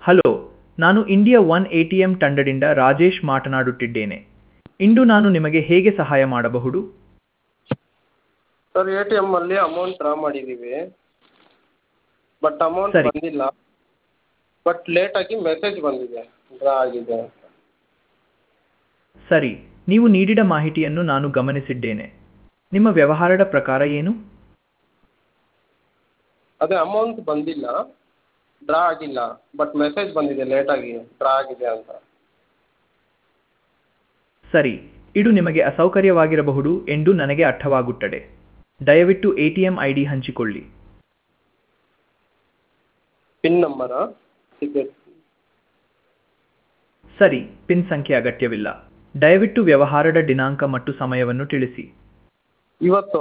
Hello, ನಾನು India one ATM ತಂಡದಿಂದ ರಾಜೇಶ್ ಮಾತನಾಡುತ್ತಿದ್ದೇನೆ. ಇಂದು ನಾನು ನಿಮಗೆ ಹೇಗೆ ಸಹಾಯ ಮಾಡಬಹುದು? ಸರ್ ಎ ಟಿ ಎಮ್ಮಲ್ಲಿ ಅಮೌಂಟ್ ಡ್ರಾ ಮಾಡಿದ್ದೀವಿ, ಬಟ್ ಅಮೌಂಟ್ ಸರಿ, ಬಂದಿಲ್ಲ. ಬಟ್ ಲೇಟಾಗಿ ಮೆಸೇಜ್ ಬಂದಿದೆ ಡ್ರಾ ಆಗಿದೆ ಅಂತ. ಸರಿ. ನೀವು ನೀಡಿದ ಮಾಹಿತಿಯನ್ನು ನಾನು ಗಮನಿಸಿದ್ದೇನೆ. ನಿಮ್ಮ ವ್ಯವಹಾರದ ಪ್ರಕಾರ ಏನು? ಅದೇ ಅಮೌಂಟ್ ಬಂದಿಲ್ಲ, ಡ್ರಾ ಆಗಿಲ್ಲ, ಬಟ್ ಮೆಸೇಜ್ ಬಂದಿದೆ ಲೇಟಾಗಿ ಡ್ರಾ ಆಗಿದೆ ಅಂತ. ಸರಿ, ಇದು ನಿಮಗೆ ಅಸೌಕರ್ಯವಾಗಿರಬಹುದು ಎಂದು ನನಗೆ ಅರ್ಥವಾಗುತ್ತದೆ. ದಯವಿಟ್ಟು ಎಟಿಎಂ ಐಡಿ ಹಂಚಿಕೊಳ್ಳಿ. ಪಿನ್ ನಂಬರಾ? ಸಿಗುತ್ತೆ. ಸರಿ, ಪಿನ್ ಸಂಖ್ಯೆ ಅಗತ್ಯವಿಲ್ಲ. ದಯವಿಟ್ಟು ವ್ಯವಹಾರದ ದಿನಾಂಕ ಮತ್ತು ಸಮಯವನ್ನು ತಿಳಿಸಿ. ಇವತ್ತು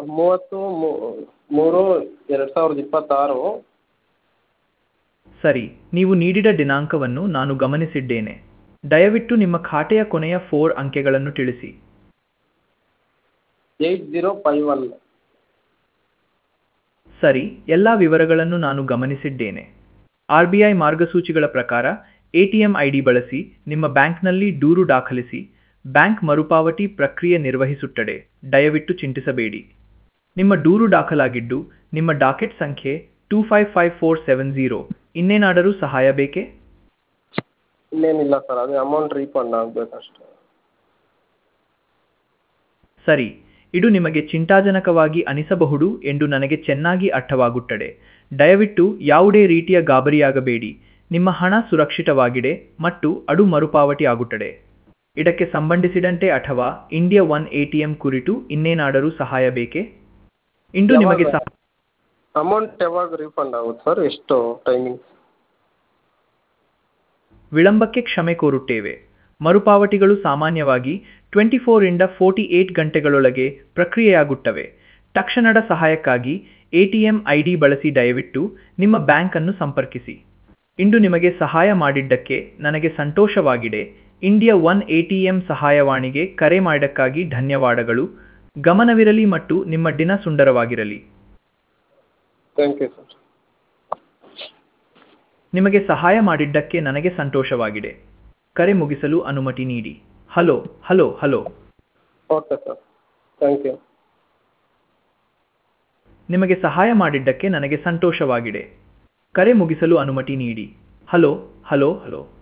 30/3/2026. ಸರಿ, ನೀವು ನೀಡಿದ ದಿನಾಂಕವನ್ನು ನಾನು ಗಮನಿಸಿದ್ದೇನೆ. ದಯವಿಟ್ಟು ನಿಮ್ಮ ಖಾತೆಯ ಕೊನೆಯ 4 ಅಂಕೆಗಳನ್ನು ತಿಳಿಸಿ. 8051. ಸರಿ, ಎಲ್ಲ ವಿವರಗಳನ್ನು ನಾನು ಗಮನಿಸಿದ್ದೇನೆ. ಆರ್‌ಬಿಐ ಮಾರ್ಗಸೂಚಿಗಳ ಪ್ರಕಾರ ಎಟಿಎಂ ಐಡಿ ಬಳಸಿ ನಿಮ್ಮ ಬ್ಯಾಂಕ್ನಲ್ಲಿ ದೂರು ದಾಖಲಿಸಿ. ಬ್ಯಾಂಕ್ ಮರುಪಾವತಿ ಪ್ರಕ್ರಿಯೆ ನಿರ್ವಹಿಸುತ್ತದೆ. ದಯವಿಟ್ಟು ಚಿಂತಿಸಬೇಡಿ. ನಿಮ್ಮ ದೂರು ದಾಖಲಾಗಿದ್ದು, ನಿಮ್ಮ ಡಾಕೆಟ್ ಸಂಖ್ಯೆ 255470. ಇನ್ನೇನಾದರೂ ಸಹಾಯ ಬೇಕೇ? ಇನ್ನೇನಿಲ್ಲ ಸರ್, ಅದೇ ಅಮೌಂಟ್ ರೀಫಂಡ್ ಆಗಬೇಕಷ್ಟೆ. ಸರಿ, ಇದು ನಿಮಗೆ ಚಿಂತಾಜನಕವಾಗಿ ಅನಿಸಬಹುದು ಎಂದು ನನಗೆ ಚೆನ್ನಾಗಿ ಅರ್ಥವಾಗುತ್ತದೆ. ದಯವಿಟ್ಟು ಯಾವುದೇ ರೀತಿಯ ಗಾಬರಿಯಾಗಬೇಡಿ. ನಿಮ್ಮ ಹಣ ಸುರಕ್ಷಿತವಾಗಿದೆ ಮತ್ತು ಅದು ಮರುಪಾವತಿ ಆಗುತ್ತದೆ. ಇದಕ್ಕೆ ಸಂಬಂಧಿಸಿದಂತೆ ಅಥವಾ ಇಂಡಿಯಾ ಒನ್ ಎಟಿಎಂ ಕುರಿತು ಇನ್ನೇನಾದರೂ ಸಹಾಯ ಬೇಕೇ? ಇಂದು ನಿಮಗೆ ಅಮೌಂಟ್ ಯಾವಾಗ ರೀಫಂಡ್ ಆಗುತ್ತೆ ಸರ್? ಎಷ್ಟು ಟೈಮಿಂಗ್ಸ್? ವಿಳಂಬಕ್ಕೆ ಕ್ಷಮೆ ಕೋರುತ್ತೇವೆ. ಮರುಪಾವತಿಗಳು ಸಾಮಾನ್ಯವಾಗಿ 24 ರಿಂದ 48 ಗಂಟೆಗಳೊಳಗೆ ಪ್ರಕ್ರಿಯೆಯಾಗುತ್ತವೆ. ತಕ್ಷಣದ ಸಹಾಯಕ್ಕಾಗಿ ಎಟಿಎಂ ಐಡಿ ಬಳಸಿ ದಯವಿಟ್ಟು ನಿಮ್ಮ ಬ್ಯಾಂಕ್ ಅನ್ನು ಸಂಪರ್ಕಿಸಿ. ಇಂದು ನಿಮಗೆ ಸಹಾಯ ಮಾಡಿದ್ದಕ್ಕೆ ನನಗೆ ಸಂತೋಷವಾಗಿದೆ. ಇಂಡಿಯಾ ಒನ್ ಎಟಿಎಂ ಸಹಾಯವಾಣಿಗೆ ಕರೆ ಮಾಡಿದ್ದಕ್ಕಾಗಿ ಧನ್ಯವಾದಗಳು. ಗಮನವಿರಲಿ ಮತ್ತು ನಿಮ್ಮ ದಿನ ಸುಂದರವಾಗಿರಲಿ. Thank you sir. ನಿಮಗೆ ಸಹಾಯ ಮಾಡಿದ್ದಕ್ಕೆ ನನಗೆ ಸಂತೋಷವಾಗಿದೆ. ಕರೆ ಮುಗಿಸಲು ಅನುಮತಿ ನೀಡಿ. Hello hello hello. Okay sir, thank you. ನಿಮಗೆ ಸಹಾಯ ಮಾಡಿದ್ದಕ್ಕೆ ನನಗೆ ಸಂತೋಷವಾಗಿದೆ. ಕರೆ ಮುಗಿಸಲು ಅನುಮತಿ ನೀಡಿ. Hello hello hello.